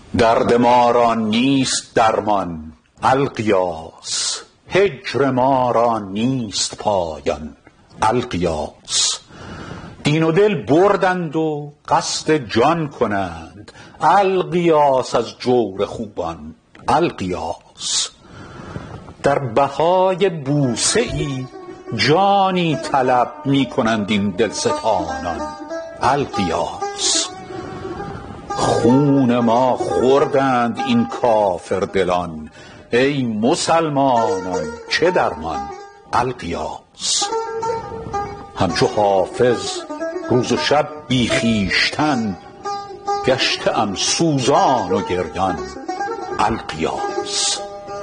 درد ما را نیست درمان القیاس، هجر ما را نیست پایان القیاس. دین و دل بردند و قصد جان کنند القیاس از جور خوبان القیاس. در بهای بوسه ای جانی طلب می کنند این دلستانان القیاس. خون ما خوردند این کافر دلان ای مسلمانان چه درمان القیاس. همچو حافظ روز و شب بی خویشتن، گشته ام سوزان و گریان القیاس.